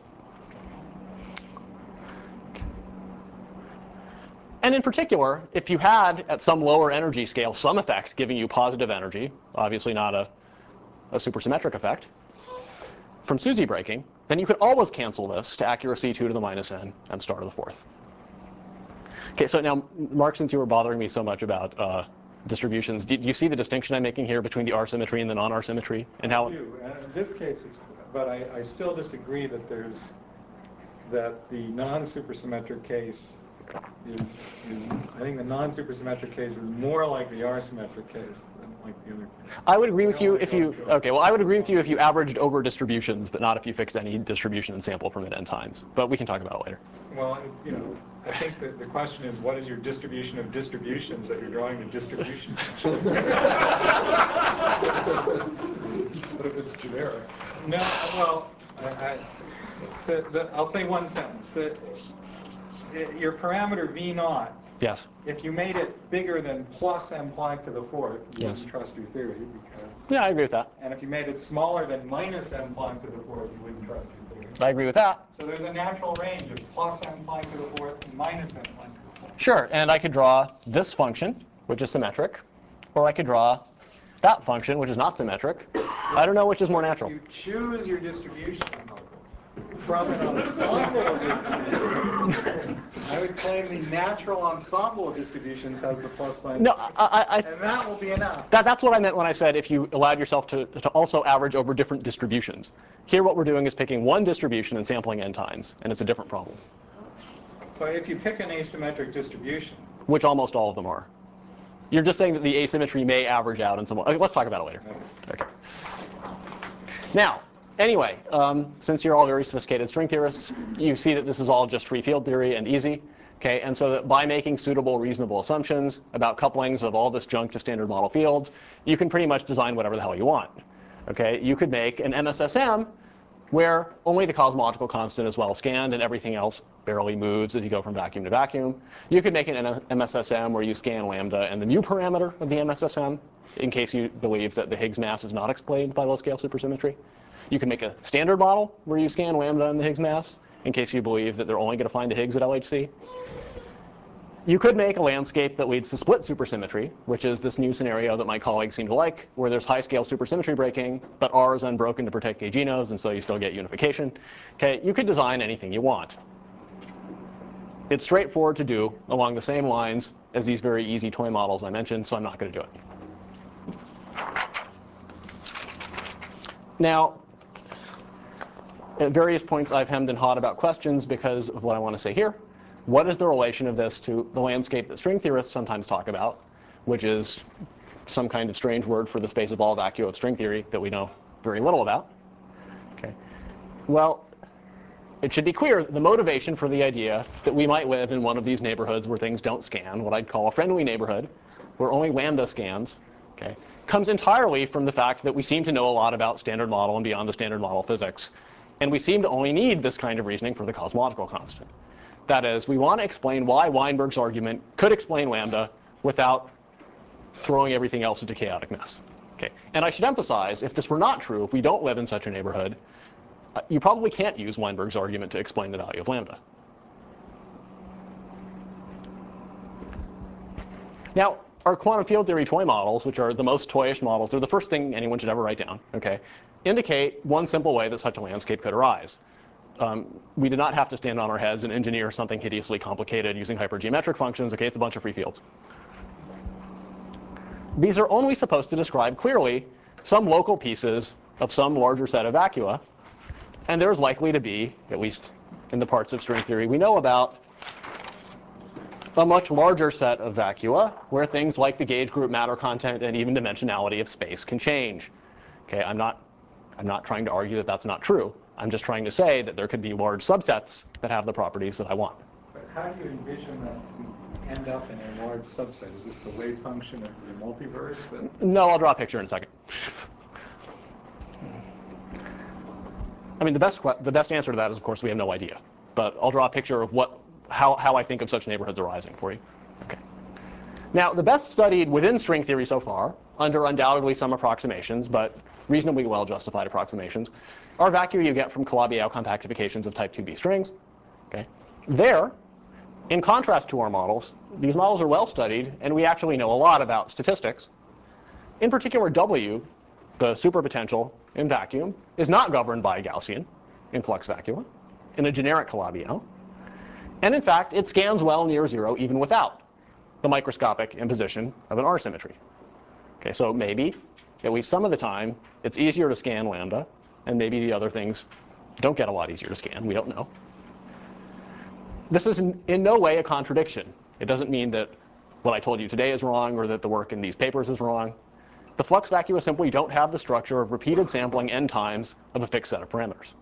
And in particular, if you had, at some lower energy scale, some effect giving you positive energy, obviously not a supersymmetric effect, from SUSY breaking, then you could always cancel this to accuracy 2 to the minus n, m star to the 4th. Okay, so now, Mark, since you were bothering me so much about distributions, do you see the distinction I'm making here between the R symmetry and the non-R symmetry? And how? I do. In this case, but I still disagree that that the non-supersymmetric case is I think the non-supersymmetric case is more like the R-symmetric case like the other. I would agree with you if you, okay, well I would agree with you if you averaged over distributions, but not if you fixed any distribution and sample from it n times. But we can talk about it later. Well, you know, I think that the question is, what is your distribution of distributions that you're drawing the distribution function? But if it's generic. No, well, I'll say one sentence. Your parameter V naught, Yes. if you made it bigger than plus m plied to the fourth, you Yes. wouldn't trust your theory. Because, Yeah, I agree with that. and if you made it smaller than minus m plied to the fourth, you wouldn't trust your theory. I agree with that. So there's a natural range of plus m plied to the fourth and minus m plied to the fourth. Sure, and I could draw this function, which is symmetric, or I could draw that function, which is not symmetric. I don't know which is more natural. You choose your distribution from an ensemble of distributions. I would claim the natural ensemble of distributions has the plus minus. No, and that will be enough. That's what I meant when I said if you allowed yourself to also average over different distributions. Here what we're doing is picking one distribution and sampling n times, and it's a different problem. But if you pick an asymmetric distribution, Which almost all of them are. You're just saying that the asymmetry may average out in some way. Okay, let's talk about it later. Okay. Now, anyway, since you're all very sophisticated string theorists, you see that this is all just free field theory and easy. Okay, and so that by making suitable, reasonable assumptions about couplings of all this junk to standard model fields, you can pretty much design whatever the hell you want. Okay, you could make an MSSM where only the cosmological constant is well scanned and everything else barely moves as you go from vacuum to vacuum. You could make an MSSM where you scan lambda and the mu parameter of the MSSM in case you believe that the Higgs mass is not explained by low-scale supersymmetry. You can make a standard model where you scan lambda and the Higgs mass in case you believe that they're only going to find a Higgs at LHC. You could make a landscape that leads to split supersymmetry, which is this new scenario that my colleagues seem to like, where there's high-scale supersymmetry breaking, but R is unbroken to protect gauge-nos, and so you still get unification. Okay, you could design anything you want. It's straightforward to do along the same lines as these very easy toy models I mentioned, so I'm not going to do it. Now, at various points I've hemmed and hawed about questions because of what I want to say here. What is the relation of this to the landscape that string theorists sometimes talk about, which is some kind of strange word for the space of all vacua of string theory that we know very little about? Okay. Well, it should be clear that the motivation for the idea that we might live in one of these neighborhoods where things don't scan, what I'd call a friendly neighborhood, where only lambda scans, okay, comes entirely from the fact that we seem to know a lot about standard model and beyond the standard model physics. And we seem to only need this kind of reasoning for the cosmological constant. That is, we want to explain why Weinberg's argument could explain lambda without throwing everything else into chaotic mess. Okay. And I should emphasize, if this were not true, if we don't live in such a neighborhood, you probably can't use Weinberg's argument to explain the value of lambda. Now, our quantum field theory toy models, which are the most toyish models, they're the first thing anyone should ever write down, okay, indicate one simple way that such a landscape could arise. We did not have to stand on our heads and engineer something hideously complicated using hypergeometric functions. Okay, it's a bunch of free fields. These are only supposed to describe clearly some local pieces of some larger set of vacua. And there's likely to be, at least in the parts of string theory we know about, a much larger set of vacua where things like the gauge group matter content and even dimensionality of space can change. Okay, I'm not trying to argue that that's not true. I'm just trying to say that there could be large subsets that have the properties that I want. But how do you envision that we end up in a large subset? Is this the wave function of the multiverse? No, I'll draw a picture in a second. I mean, the best answer to that is, of course, we have no idea. But I'll draw a picture of how I think of such neighborhoods arising for you. Okay. Now, the best studied within string theory so far, under undoubtedly some approximations, but reasonably well-justified approximations, are vacua you get from Calabi-Yau compactifications of type 2b strings. Okay. There, in contrast to our models, these models are well studied, and we actually know a lot about statistics. In particular, W, the superpotential in vacuum, is not governed by Gaussian in flux vacua, in a generic Calabi-Yau. And in fact, it scans well near zero even without the microscopic imposition of an R symmetry. Okay, so maybe, at least some of the time, it's easier to scan lambda, and maybe the other things don't get a lot easier to scan. We don't know. This is in no way a contradiction. It doesn't mean that what I told you today is wrong or that the work in these papers is wrong. The flux vacua simply don't have the structure of repeated sampling n times of a fixed set of parameters.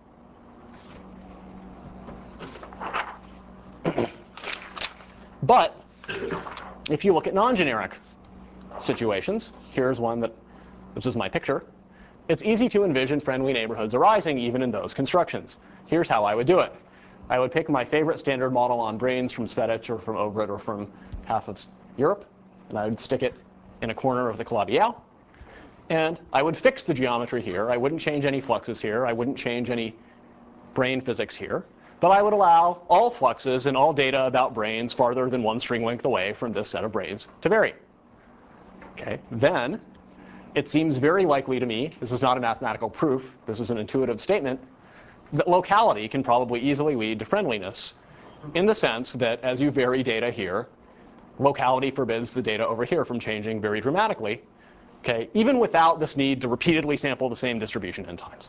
But if you look at non-generic situations, here's one that, this is my picture. It's easy to envision friendly neighborhoods arising even in those constructions. Here's how I would do it. I would pick my favorite standard model on brains from Svedec or from Ogrid or from half of Europe, and I would stick it in a corner of the Calabi-Yau. And I would fix the geometry here. I wouldn't change any fluxes here. I wouldn't change any brain physics here. But I would allow all fluxes and all data about brains farther than one string length away from this set of brains to vary. Okay. Then it seems very likely to me, this is not a mathematical proof, this is an intuitive statement, that locality can probably easily lead to friendliness in the sense that as you vary data here, locality forbids the data over here from changing very dramatically, okay, even without this need to repeatedly sample the same distribution n times.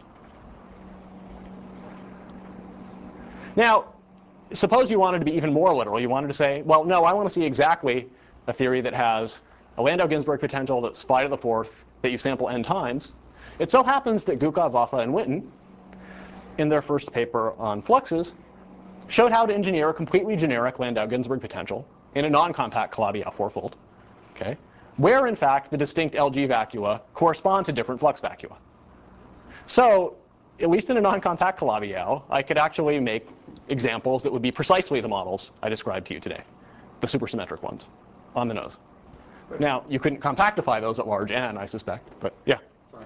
Now, suppose you wanted to be even more literal. You wanted to say, well, no, I want to see exactly a theory that has a Landau-Ginzburg potential that's phi to the fourth that you sample n times. It so happens that Gukov, Vafa, and Winton, in their first paper on fluxes, showed how to engineer a completely generic Landau-Ginzburg potential in a non-compact Calabi-Yau fourfold, okay, where, in fact, the distinct LG vacua correspond to different flux vacua. So, at least in a non-compact Calabi-Yau, I could actually make examples that would be precisely the models I described to you today, the supersymmetric ones on the nose. Now, you couldn't compactify those at large n, I suspect, but yeah. Sorry.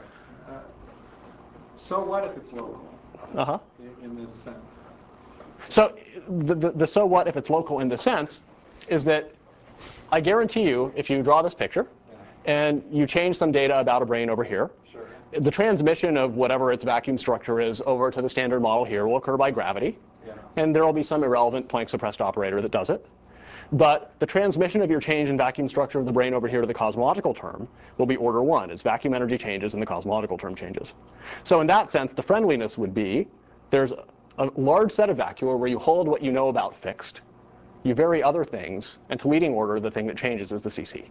So what if it's local in this sense? So the so what if it's local in this sense is that I guarantee you, if you draw this picture and you change some data about a brain over here, the transmission of whatever its vacuum structure is over to the standard model here will occur by gravity. And there will be some irrelevant Planck suppressed operator that does it. But the transmission of your change in vacuum structure of the brain over here to the cosmological term will be order 1. Its vacuum energy changes and the cosmological term changes. So in that sense, the friendliness would be there's a large set of vacua where you hold what you know about fixed. You vary other things. And to leading order, the thing that changes is the CC.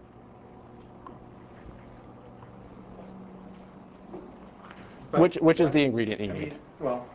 Which is the ingredient you need. Well,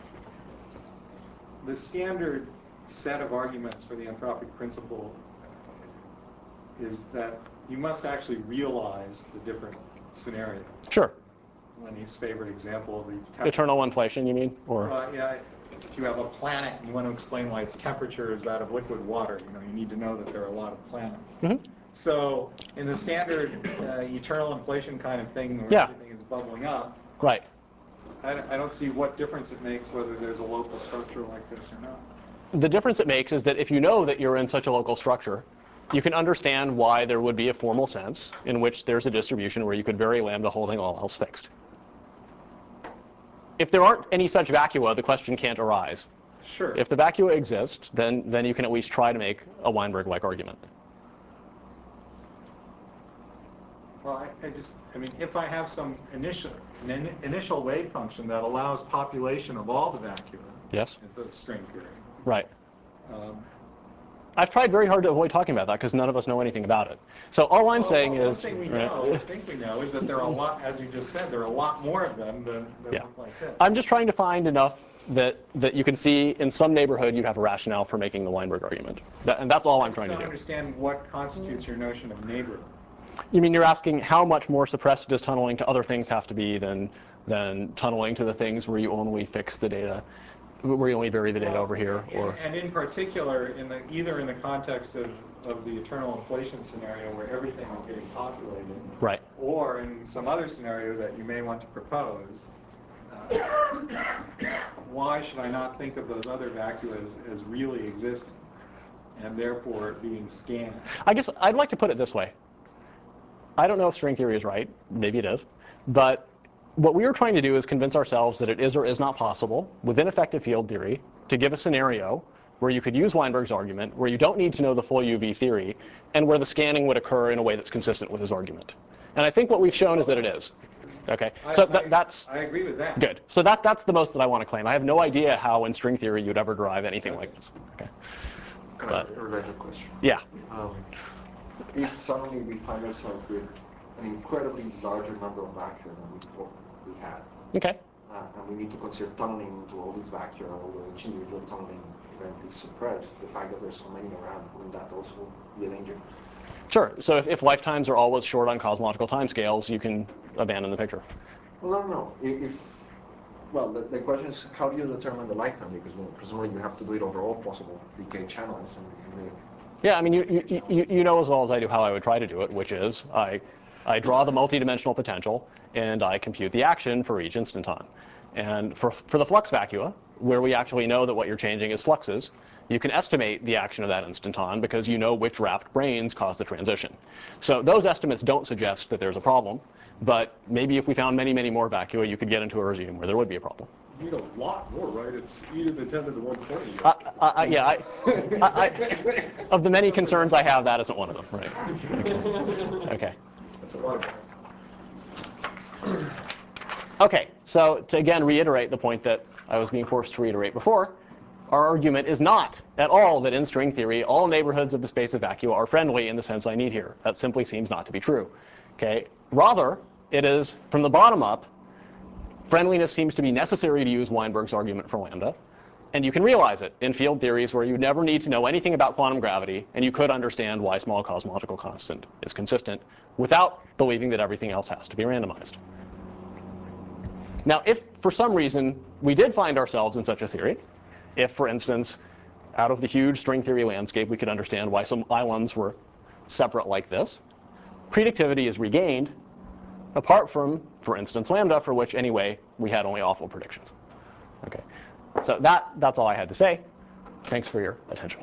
the standard set of arguments for the anthropic principle is that you must actually realize the different scenarios. Sure. Lenny's favorite example of the eternal inflation, you mean? Or yeah, if you have a planet and you want to explain why its temperature is that of liquid water, you need to know that there are a lot of planets. Mm-hmm. So in the standard eternal inflation kind of thing where everything is bubbling up, right. I don't see what difference it makes whether there's a local structure like this or not. The difference it makes is that if you know that you're in such a local structure, you can understand why there would be a formal sense in which there's a distribution where you could vary lambda holding all else fixed. If there aren't any such vacua, the question can't arise. Sure. If the vacua exist, then you can at least try to make a Weinberg-like argument. Well, I mean, if I have some initial wave function that allows population of all the vacua, yes, in the string theory. Right. I've tried very hard to avoid talking about that because none of us know anything about it. So all I'm saying is, one thing we know, I think we know, is that there are a lot, as you just said, there are a lot more of them than look like this. I'm just trying to find enough that you can see in some neighborhood you'd have a rationale for making the Weinberg argument. And that's all I'm trying to do. I understand what constitutes your notion of neighborhood. You mean you're asking how much more suppressed does tunneling to other things have to be than tunneling to the things where you only fix the data, where you only vary the data over here? And in particular, either in the context of the eternal inflation scenario where everything is getting populated, right, or in some other scenario that you may want to propose, why should I not think of those other vacua as really existing and therefore being scanned? I guess I'd like to put it this way. I don't know if string theory is right. Maybe it is. But what we are trying to do is convince ourselves that it is or is not possible within effective field theory to give a scenario where you could use Weinberg's argument, where you don't need to know the full UV theory, and where the scanning would occur in a way that's consistent with his argument. And I think what we've shown is that it is. Okay, so that's. I agree with that. Good. So that's the most that I want to claim. I have no idea how in string theory you'd ever derive anything like this. Okay. Can I ask a related question? Yeah. If suddenly we find ourselves with an incredibly larger number of vacua than we thought we had. Okay. And we need to consider tunneling into all these vacua, although each individual tunneling event is suppressed. The fact that there's so many around, wouldn't that also be a danger? Sure. So if lifetimes are always short on cosmological timescales, you can abandon the picture. Well, no. Well, the question is, how do you determine the lifetime? Because presumably you have to do it over all possible decay channels. Yeah, I mean, you know as well as I do how I would try to do it, which is I draw the multidimensional potential, and I compute the action for each instanton. And for the flux vacua, where we actually know that what you're changing is fluxes, you can estimate the action of that instanton because you know which rapt branes cause the transition. So those estimates don't suggest that there's a problem, but maybe if we found many, many more vacua, you could get into a regime where there would be a problem. You need a lot more, right? It's e to the 10 to the 120. Yeah, of the many concerns I have, that isn't one of them, right? Okay. That's a lot of Okay, so to again reiterate the point that I was being forced to reiterate before, our argument is not at all that in string theory all neighborhoods of the space of vacua are friendly in the sense I need here. That simply seems not to be true. Okay? Rather, it is from the bottom up, friendliness seems to be necessary to use Weinberg's argument for lambda, and you can realize it in field theories where you never need to know anything about quantum gravity, and you could understand why small cosmological constant is consistent without believing that everything else has to be randomized. Now, if for some reason we did find ourselves in such a theory, if, for instance, out of the huge string theory landscape, we could understand why some islands were separate like this, predictivity is regained, apart from, for instance, lambda, for which, anyway, we had only awful predictions. Okay, so that's all I had to say. Thanks for your attention.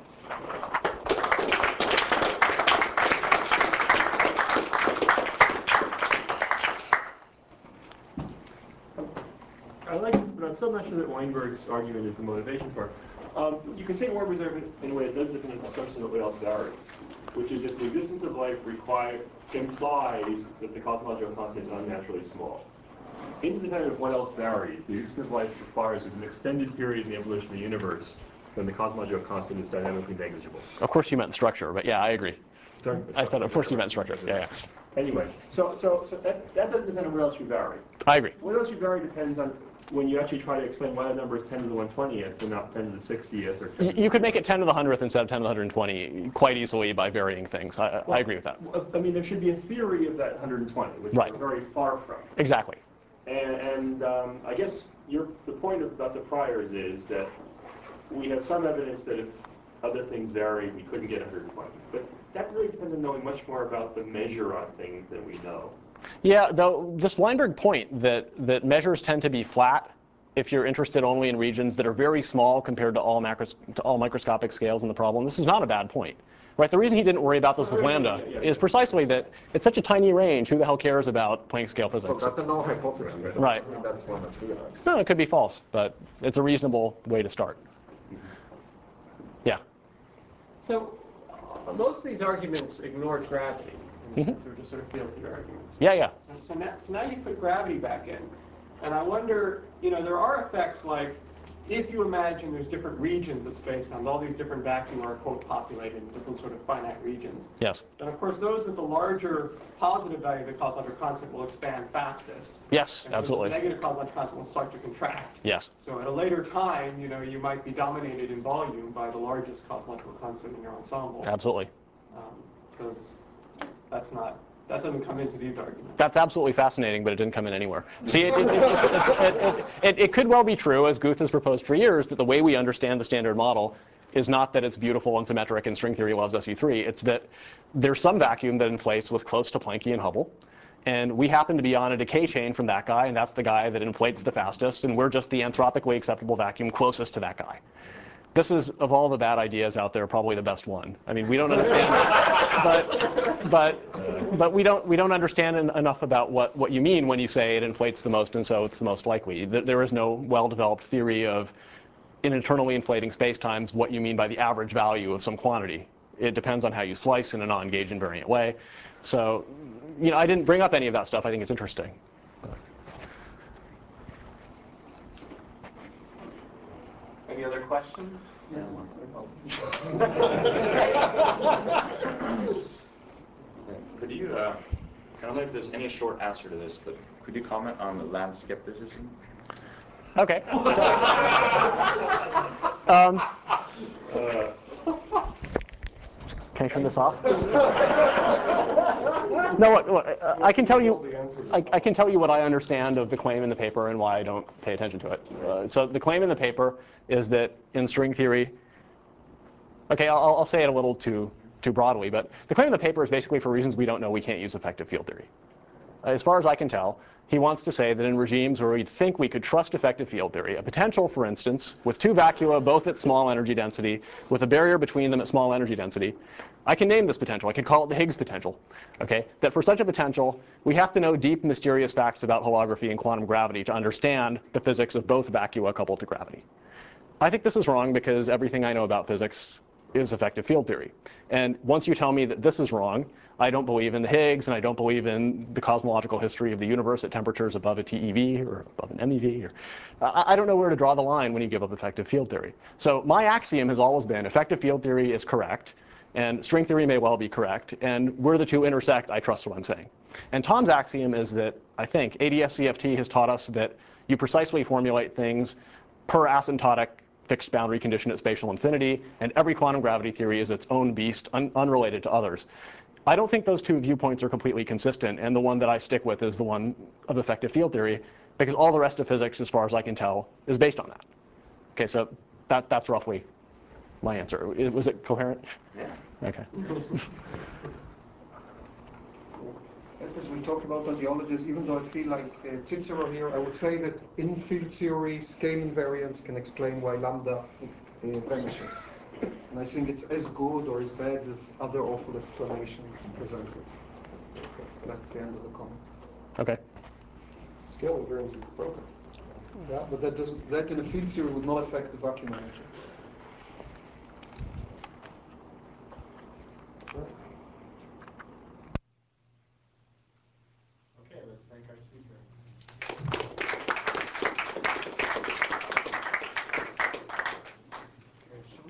I like this, but I'm still not sure that Weinberg's argument is the motivation part. You can say Weinberg's argument in a way that doesn't depend on the assumption that what else varies, which is if the existence of life implies that the cosmological constant is unnaturally small. Independent of what else varies, the existence of life requires an extended period in the evolution of the universe when the cosmological constant is dynamically negligible. Of course you meant structure, but yeah, I agree. I said, of course you meant structure. Yeah. Anyway, so that doesn't depend on what else you vary. I agree. What else you vary depends on when you actually try to explain why the number is 10 to the 120th and not 10 to the 60th. Or 10 you could make it 10 to the 100th instead of 10 to the 120 quite easily by varying things. I agree with that. I mean, there should be a theory of that 120, which right. we're very far from. Exactly. And I guess the point about the priors is that we have some evidence that if other things vary, we couldn't get 120. But that really depends on knowing much more about the measure on things than we know. Yeah, though this Weinberg point that measures tend to be flat if you're interested only in regions that are very small compared to all microscopic scales in the problem, this is not a bad point. Right? The reason he didn't worry about this with lambda is precisely that it's such a tiny range. Who the hell cares about Planck scale physics? Well, that's a null hypothesis. Right. That's one that's realized. No, it could be false, but it's a reasonable way to start. Yeah. So most of these arguments ignore gravity. In the sense they're just sort of field theory arguments. Yeah. So now you put gravity back in. And I wonder, there are effects like, if you imagine there's different regions of space-time, all these different vacuum are, quote, populated in different sort of finite regions. Yes. Then, of course, those with the larger positive value of the cosmological constant will expand fastest. Yes, and absolutely. So the negative cosmological constant will start to contract. Yes. So at a later time, you might be dominated in volume by the largest cosmological constant in your ensemble. Absolutely. So that doesn't come into these arguments. That's absolutely fascinating, but it didn't come in anywhere. See, it could well be true, as Guth has proposed for years, that the way we understand the standard model is not that it's beautiful and symmetric and string theory loves SU3. It's that there's some vacuum that inflates with close to Planckian Hubble. And we happen to be on a decay chain from that guy, and that's the guy that inflates the fastest. And we're just the anthropically acceptable vacuum closest to that guy. This is, of all the bad ideas out there, probably the best one. I mean, we don't understand it, but we don't understand enough about what you mean when you say it inflates the most, and so it's the most likely. There is no well-developed theory of, in internally inflating spacetimes, what you mean by the average value of some quantity. It depends on how you slice in a non-gauge invariant way. So, I didn't bring up any of that stuff. I think it's interesting. Any other questions? Yeah. Could you I don't know if there's any short answer to this, but could you comment on land skepticism? Okay. Can I turn this off? No, I can tell you. I can tell you what I understand of the claim in the paper and why I don't pay attention to it. So the claim in the paper is that in string theory. Okay, I'll say it a little too broadly, but the claim in the paper is basically for reasons we don't know we can't use effective field theory. As far as I can tell, he wants to say that in regimes where we think we could trust effective field theory, a potential, for instance, with two vacua both at small energy density, with a barrier between them at small energy density, I can name this potential. I could call it the Higgs potential. Okay? That for such a potential, we have to know deep, mysterious facts about holography and quantum gravity to understand the physics of both vacua coupled to gravity. I think this is wrong because everything I know about physics is effective field theory. And once you tell me that this is wrong, I don't believe in the Higgs, and I don't believe in the cosmological history of the universe at temperatures above a TeV or above an MeV. Or, I don't know where to draw the line when you give up effective field theory. So my axiom has always been effective field theory is correct, and string theory may well be correct, and where the two intersect, I trust what I'm saying. And Tom's axiom is that, I think, ADS-CFT has taught us that you precisely formulate things per asymptotic fixed boundary condition at spatial infinity, and every quantum gravity theory is its own beast, unrelated to others. I don't think those two viewpoints are completely consistent, and the one that I stick with is the one of effective field theory, because all the rest of physics, as far as I can tell, is based on that. Okay, so that's roughly my answer. Was it coherent? Yeah. Okay. As we talked about ideologies, even though I feel like Cicero here, I would say that in field theory, scale invariance can explain why lambda vanishes. And I think it's as good or as bad as other awful explanations presented. That's the end of the comment. Okay. Scale invariance is broken. Yeah, but that in a field theory would not affect the vacuum energy.